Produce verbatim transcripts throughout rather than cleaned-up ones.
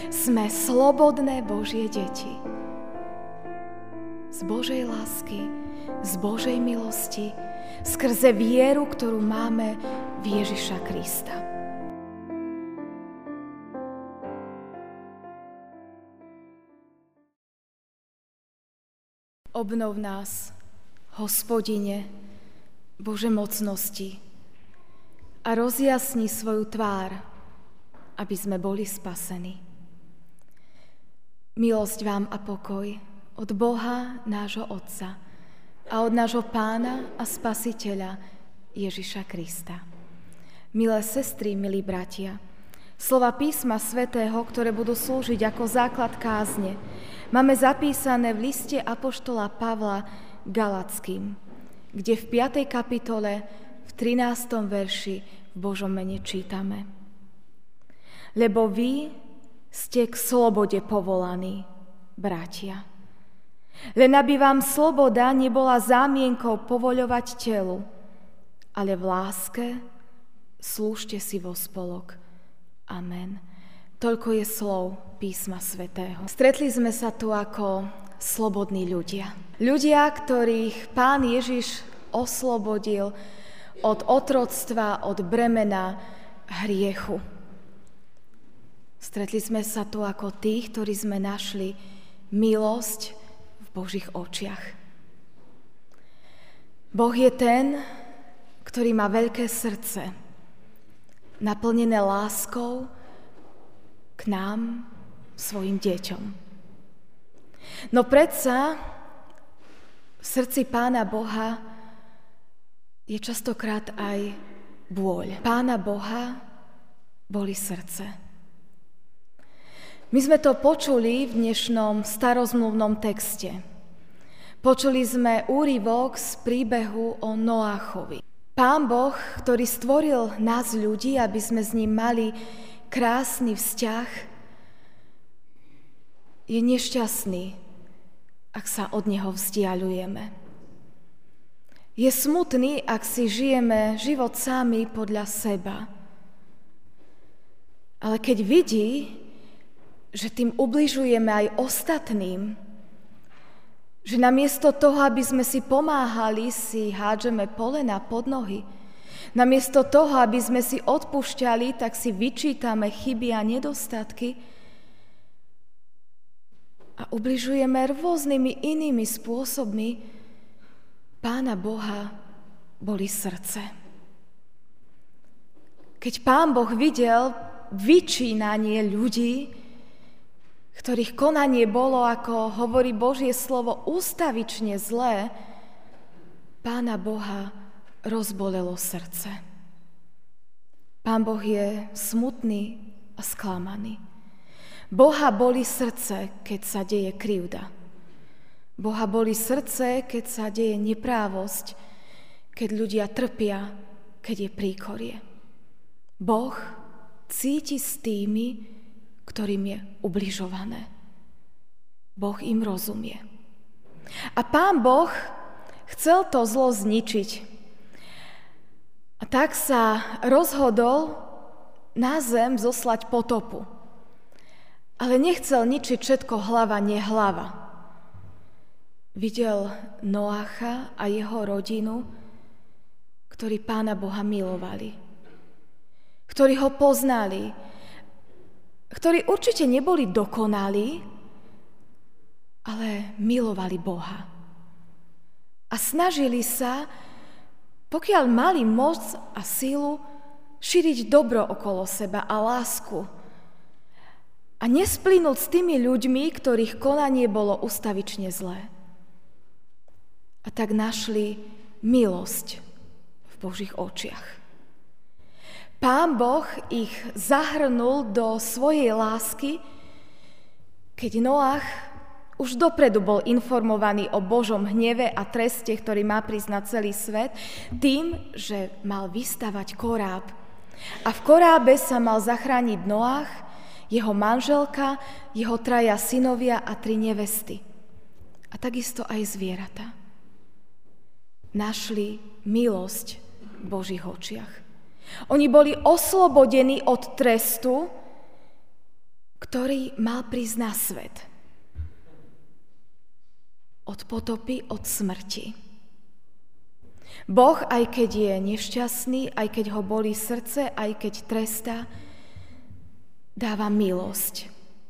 Sme slobodné Božie deti. Z Božej lásky, z Božej milosti, skrze vieru, ktorú máme v Ježiša Krista. Obnov nás, Hospodine, Bože mocnosti, a rozjasni svoju tvár, aby sme boli spasení. Milosť vám a pokoj od Boha, nášho Otca, a od nášho Pána a Spasiteľa Ježiša Krista. Milé sestry, milí bratia, slova písma svätého, ktoré budú slúžiť ako základ kázne, máme zapísané v liste apoštola Pavla Galackým, kde v piatej kapitole v trinástom verši v Božom mene čítame: Lebo vy ste k slobode povolaní, bratia. Len aby vám sloboda nebola zámienkou povoľovať telu, ale v láske slúžte si vo spolok. Amen. Toľko je slov písma svätého. Stretli sme sa tu ako slobodní ľudia. Ľudia, ktorých Pán Ježiš oslobodil od otroctva, od bremena hriechu. Stretli sme sa tu ako tí, ktorí sme našli milosť v Božích očiach. Boh je ten, ktorý má veľké srdce, naplnené láskou k nám, svojim deťom. No predsa v srdci Pána Boha je častokrát aj bôľ. Pána Boha boli srdce. My sme to počuli v dnešnom starozmluvnom texte. Počuli sme úryvok z príbehu o Noáchovi. Pán Boh, ktorý stvoril nás ľudí, aby sme s ním mali krásny vzťah, je nešťastný, ak sa od neho vzdialujeme. Je smutný, ak si žijeme život sami podľa seba. Ale keď vidí, že tým ubližujeme aj ostatným, že namiesto toho, aby sme si pomáhali, si hádžeme polena pod nohy, namiesto toho, aby sme si odpúšťali, tak si vyčítame chyby a nedostatky a ubližujeme rôznymi inými spôsobmi, Pána Boha boli srdce. Keď Pán Boh videl vyčínanie ľudí, ktorých konanie bolo, ako hovorí Božie slovo, ústavične zlé, Pána Boha rozbolelo srdce. Pán Boh je smutný a sklamaný. Boha boli srdce, keď sa deje krivda. Boha boli srdce, keď sa deje neprávosť, keď ľudia trpia, keď je príkorie. Boh cíti s tými, ktorým je ubližované. Boh im rozumie. A Pán Boh chcel to zlo zničiť. A tak sa rozhodol na zem zoslať potopu. Ale nechcel ničiť všetko hlava, nehlava. Videl Noácha a jeho rodinu, ktorí Pána Boha milovali, ktorí ho poznali, ktorí určite neboli dokonalí, ale milovali Boha. A snažili sa, pokiaľ mali moc a sílu, šíriť dobro okolo seba a lásku. A nesplynúť s tými ľuďmi, ktorých konanie bolo ustavične zlé. A tak našli milosť v Božích očiach. Pán Boh ich zahrnul do svojej lásky, keď Noach už dopredu bol informovaný o Božom hneve a treste, ktorý má prísť na celý svet, tým, že mal vystavať koráb. A v korábe sa mal zachrániť Noach, jeho manželka, jeho traja synovia a tri nevesty. A takisto aj zvieratá. Našli milosť v Božích očiach. Božích očiach. Oni boli oslobodení od trestu, keď Noach ktorý mal prísť na svet. Od potopy, od smrti. Boh, aj keď je nešťastný, aj keď ho bolí srdce, aj keď trestá, dáva milosť.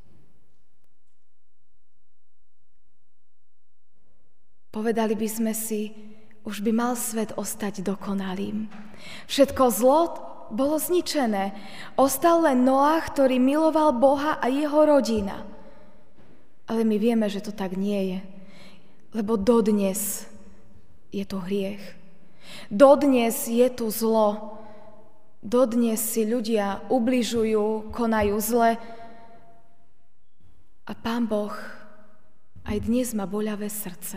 Povedali by sme si, už by mal svet ostať dokonalým. Všetko zlo bolo zničené. Ostal len Noach, ktorý miloval Boha a jeho rodina. Ale my vieme, že to tak nie je. Lebo dodnes je tu hriech. Dodnes je tu zlo. Dodnes si ľudia ubližujú, konajú zle. A Pán Boh aj dnes má boľavé srdce.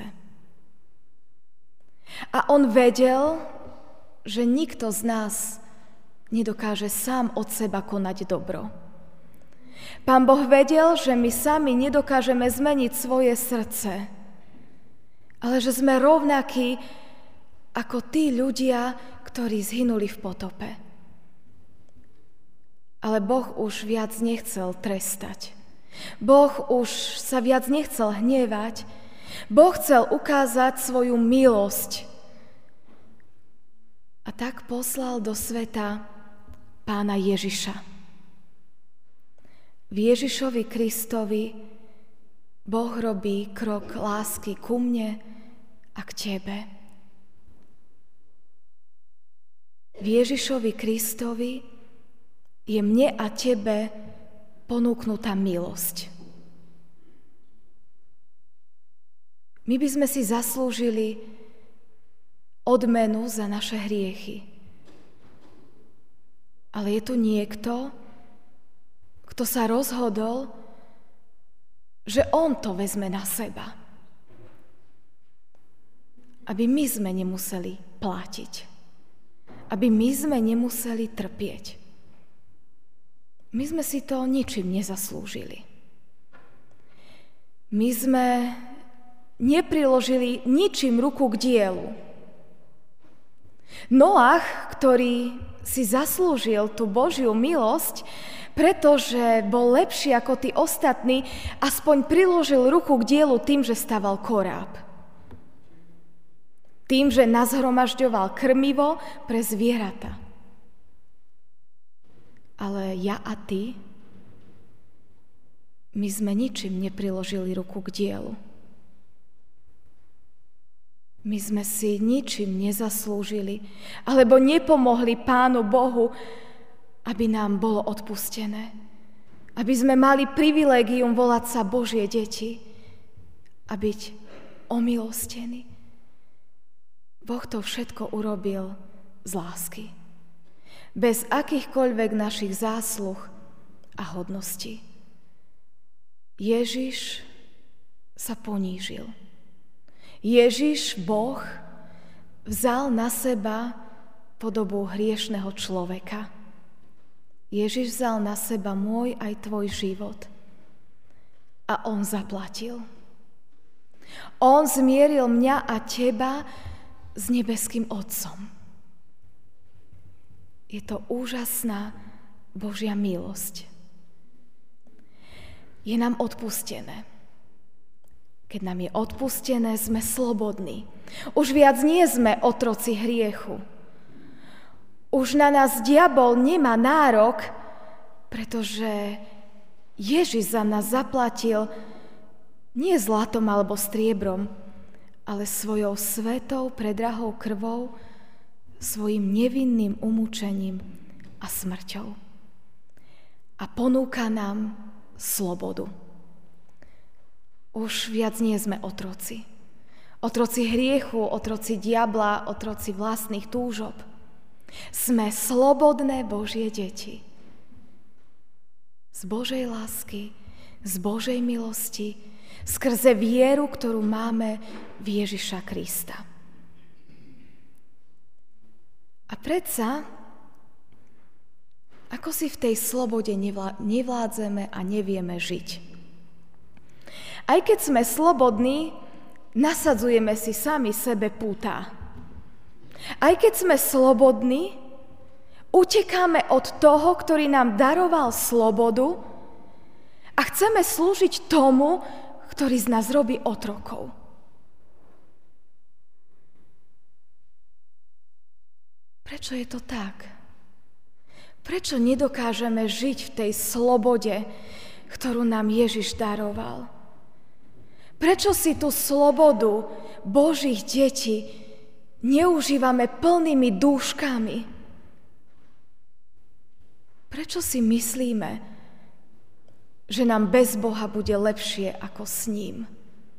A on vedel, že nikto z nás nedokáže sám od seba konať dobro. Pán Boh vedel, že my sami nedokážeme zmeniť svoje srdce, ale že sme rovnakí ako tí ľudia, ktorí zhynuli v potope. Ale Boh už viac nechcel trestať. Boh už sa viac nechcel hnevať. Boh chcel ukázať svoju milosť. A tak poslal do sveta Pána Ježiša. V Ježišovi Kristovi Boh robí krok lásky ku mne a k tebe. V Ježišovi Kristovi je mne a tebe ponúknutá milosť. My by sme si zaslúžili odmenu za naše hriechy. Ale je tu niekto, kto sa rozhodol, že on to vezme na seba. Aby my sme nemuseli platiť. Aby my sme nemuseli trpieť. My sme si to ničím nezaslúžili. My sme nepriložili ničím ruku k dielu. Noach, ktorý si zaslúžil tú Božiu milosť, pretože bol lepší ako tí ostatní, aspoň priložil ruku k dielu tým, že staval koráb. Tým, že nazhromažďoval krmivo pre zvieratá. Ale ja a ty, my sme ničím nepriložili ruku k dielu. My sme si ničím nezaslúžili, alebo nepomohli Pánu Bohu, aby nám bolo odpustené. Aby sme mali privilégium volať sa Božie deti a byť omilostení. Boh to všetko urobil z lásky. Bez akýchkoľvek našich zásluh a hodností. Ježiš sa ponížil. Ježiš, Boh, vzal na seba podobu hriešného človeka. Ježiš vzal na seba môj aj tvoj život. A on zaplatil. On zmieril mňa a teba s nebeským Otcom. Je to úžasná Božia milosť. Je nám odpustené. Keď nám je odpustené, sme slobodní. Už viac nie sme otroci hriechu. Už na nás diabol nemá nárok, pretože Ježiš za nás zaplatil nie zlatom alebo striebrom, ale svojou svetou, predrahou krvou, svojim nevinným umúčením a smrťou. A ponúka nám slobodu. Už viac nie sme otroci. Otroci hriechu, otroci diabla, otroci vlastných túžob. Sme slobodné Božie deti. Z Božej lásky, z Božej milosti, skrze vieru, ktorú máme v Ježiša Krista. A predsa, ako si v tej slobode nevládzeme a nevieme žiť. Aj keď sme slobodní, nasadzujeme si sami sebe pútá. Aj keď sme slobodní, utekáme od toho, ktorý nám daroval slobodu A chceme slúžiť tomu, ktorý z nás robí otrokov. Prečo je to tak? Prečo nedokážeme žiť v tej slobode, ktorú nám Ježiš daroval? Prečo si tú slobodu Božích detí neužívame plnými dúškami? Prečo si myslíme, že nám bez Boha bude lepšie ako s ním?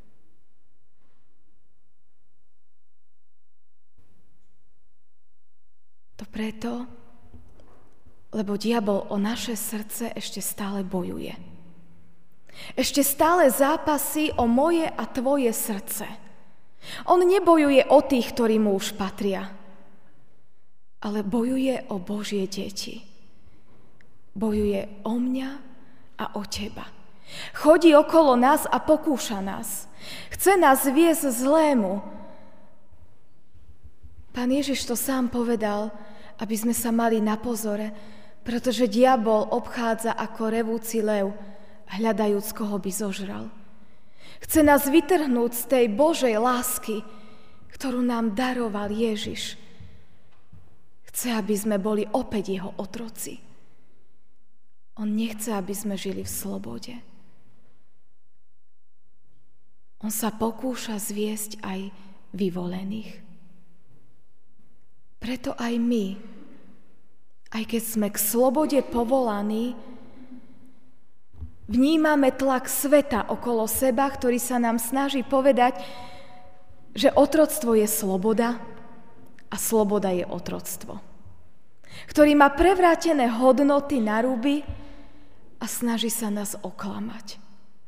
To preto, lebo diabol o naše srdce ešte stále bojuje. Ešte stále zápasí o moje a tvoje srdce. On nebojuje o tých, ktorí mu už patria, ale bojuje o Božie deti. Bojuje o mňa a o teba. Chodí okolo nás a pokúša nás. Chce nás viesť zlému. Pán Ježiš to sám povedal, aby sme sa mali na pozore, pretože diabol obchádza ako revúci lev, hľadajúc, koho by zožral. Chce nás vytrhnúť z tej Božej lásky, ktorú nám daroval Ježiš. Chce, aby sme boli opäť jeho otroci. On nechce, aby sme žili v slobode. On sa pokúša zviesť aj vyvolených. Preto aj my, aj keď sme k slobode povolaní, vnímame tlak sveta okolo seba, ktorý sa nám snaží povedať, že otroctvo je sloboda a sloboda je otroctvo. Ktorý má prevrátené hodnoty na ruby a snaží sa nás oklamať.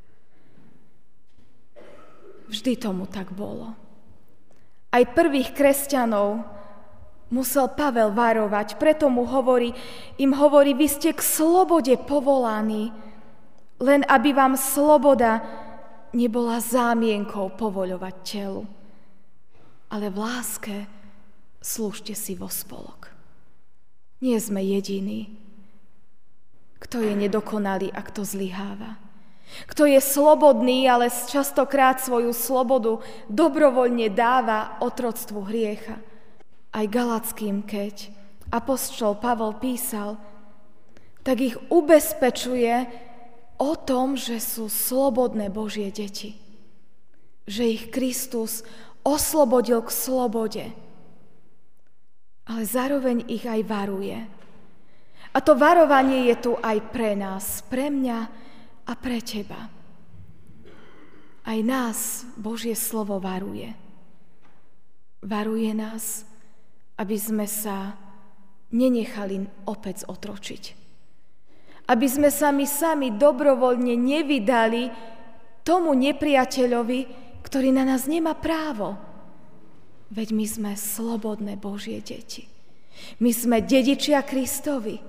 Vždy tomu tak bolo. Aj prvých kresťanov musel Pavel varovať, preto mu hovorí, im hovorí, vy ste k slobode povolaní, len aby vám sloboda nebola zámienkou povoľovať telu. Ale v láske slúžte si vo spolok. Nie sme jediní, kto je nedokonalý a kto zlyháva. Kto je slobodný, ale častokrát svoju slobodu dobrovoľne dáva otroctvu hriecha. Aj Galackým, keď apoštol Pavol písal, tak ich ubezpečuje o tom, že sú slobodné Božie deti. Že ich Kristus oslobodil k slobode. Ale zároveň ich aj varuje. A to varovanie je tu aj pre nás, pre mňa a pre teba. Aj nás Božie slovo varuje. Varuje nás, aby sme sa nenechali opäť otročiť. Aby sme sa my sami dobrovoľne nevydali tomu nepriateľovi, ktorý na nás nemá právo. Veď my sme slobodné Božie deti. My sme dedičia Kristovi.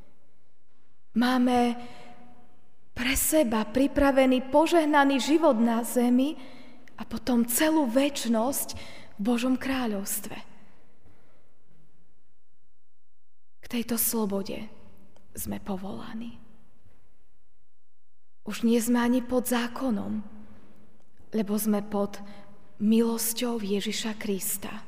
Máme pre seba pripravený požehnaný život na zemi a potom celú večnosť v Božom kráľovstve. K tejto slobode sme povolaní. Už nie sme ani pod zákonom, lebo sme pod milosťou Ježiša Krista.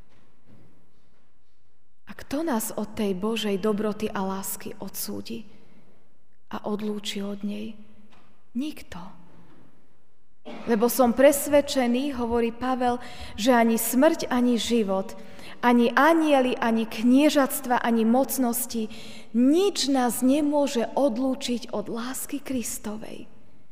A kto nás od tej Božej dobroty a lásky odsúdi a odlúči od nej? Nikto. Lebo som presvedčený, hovorí Pavel, že ani smrť, ani život, ani anjeli, ani kniežatstva, ani mocnosti, nič nás nemôže odlúčiť od lásky Kristovej.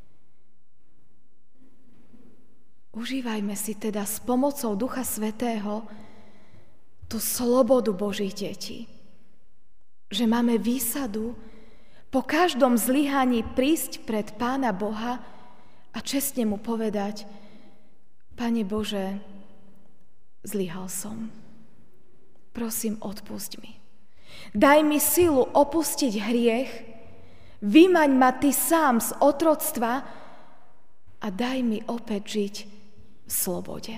Užívajme si teda s pomocou Ducha Svätého tú slobodu Božích detí. Že máme výsadu po každom zlyhaní prísť pred Pána Boha a čestne mu povedať: Pane Bože, zlyhal som. Prosím, odpusť mi. Daj mi silu opustiť hriech, vymaň ma Ty sám z otroctva a daj mi opäť žiť v slobode.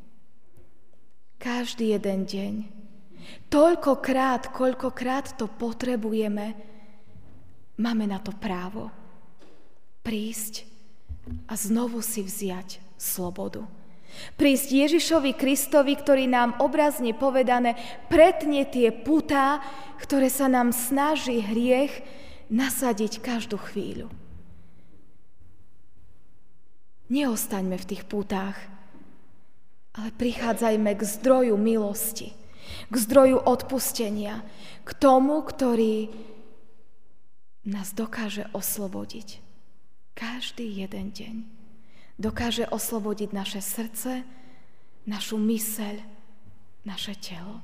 Každý jeden deň, toľkokrát, koľkokrát to potrebujeme, máme na to právo. prísť a znovu si vziať slobodu. Prísť Ježišovi Kristovi, ktorý nám obrazne povedané pretne tie putá, ktoré sa nám snaží hriech nasadiť každú chvíľu. Neostaňme v tých putách, ale prichádzajme k zdroju milosti, k zdroju odpustenia, k tomu, ktorý nás dokáže oslobodiť. Každý jeden deň. Dokáže oslobodiť naše srdce, našu myseľ, naše telo.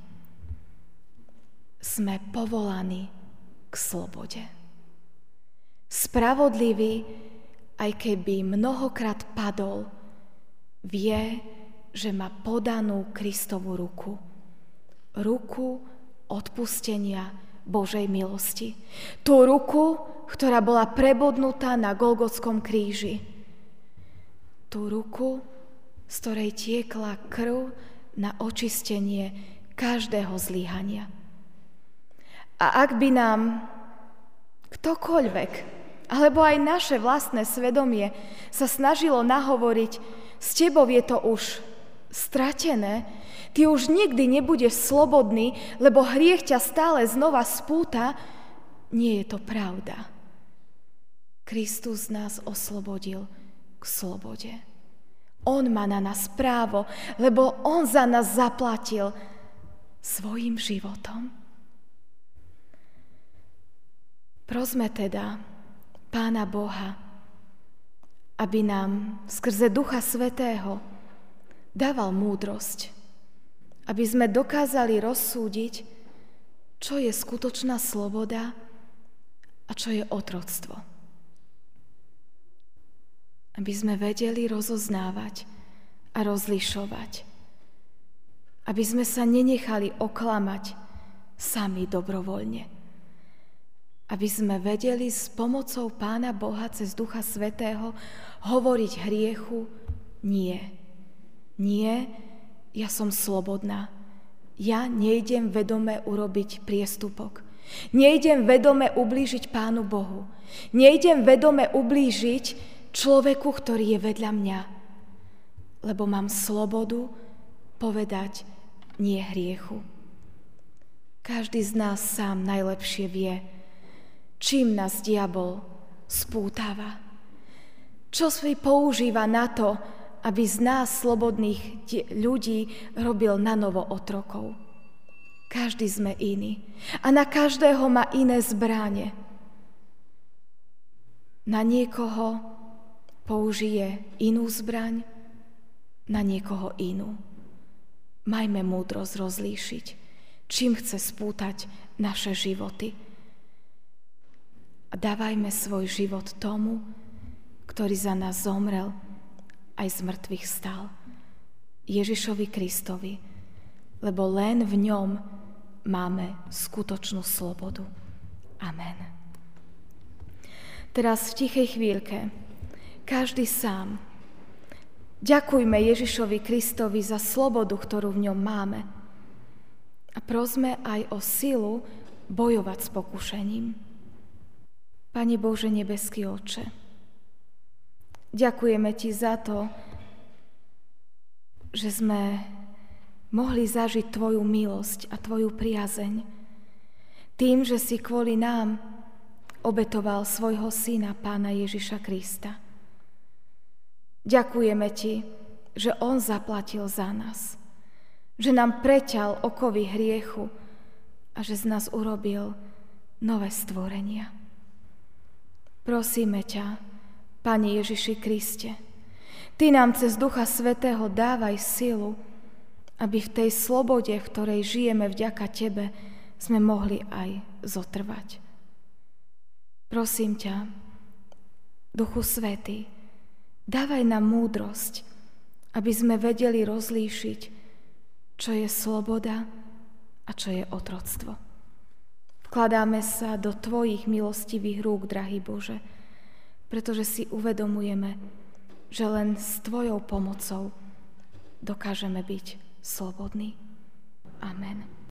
Sme povolaní k slobode. Spravodlivý, aj keby mnohokrát padol, vie, že má podanú Kristovu ruku. Ruku odpustenia Božej milosti. Tú ruku, ktorá bola prebodnutá na Golgotskom kríži. Tú ruku, z ktorej tiekla krv na očistenie každého zlyhania. A ak by nám ktokoľvek, alebo aj naše vlastné svedomie sa snažilo nahovoriť, s tebou je to už stratené, ty už nikdy nebudeš slobodný, lebo hriech ťa stále znova spúta, nie je to pravda. Kristus nás oslobodil k slobode. On má na nás právo, lebo on za nás zaplatil svojim životom. Prosme teda Pána Boha, aby nám skrze Ducha Svätého dával múdrosť, aby sme dokázali rozsúdiť, čo je skutočná sloboda a čo je otroctvo. Aby sme vedeli rozoznávať a rozlišovať. Aby sme sa nenechali oklamať sami dobrovoľne. Aby sme vedeli s pomocou Pána Boha cez Ducha Svätého hovoriť hriechu nie. Nie, ja som slobodná. Ja nejdem vedome urobiť priestupok. Nejdem vedome ublížiť Pánu Bohu. Nejdem vedome ublížiť človeku, ktorý je vedľa mňa. Lebo mám slobodu povedať nie hriechu. Každý z nás sám najlepšie vie, čím nás diabol spútava. Čo svoj používa na to, aby z nás slobodných ľudí robil nanovo otrokov. Každý sme iný. A na každého má iné zbrane. Na niekoho použije inú zbraň, na niekoho inú. Majme múdrosť rozlíšiť, čím chce spútať naše životy. A dávajme svoj život tomu, ktorý za nás zomrel, aj z mŕtvych stal. Ježišovi Kristovi, lebo len v ňom máme skutočnú slobodu. Amen. Teraz v tichej chvíľke každý sám ďakujme Ježišovi Kristovi za slobodu, ktorú v ňom máme. A prosme aj o silu bojovať s pokušením. Pane Bože, nebeský Otče, ďakujeme Ti za to, že sme mohli zažiť Tvoju milosť a Tvoju priazeň tým, že si kvôli nám obetoval svojho Syna, Pána Ježiša Krista. Ďakujeme Ti, že On zaplatil za nás, že nám preťal okovy hriechu a že z nás urobil nové stvorenia. Prosíme ťa, Pane Ježiši Kriste, Ty nám cez Ducha Svätého dávaj silu, aby v tej slobode, v ktorej žijeme vďaka Tebe, sme mohli aj zotrvať. Prosím ťa, Duchu Svätý, dávaj nám múdrosť, aby sme vedeli rozlíšiť, čo je sloboda a čo je otroctvo. Vkladáme sa do Tvojich milostivých rúk, drahý Bože, pretože si uvedomujeme, že len s Tvojou pomocou dokážeme byť slobodní. Amen.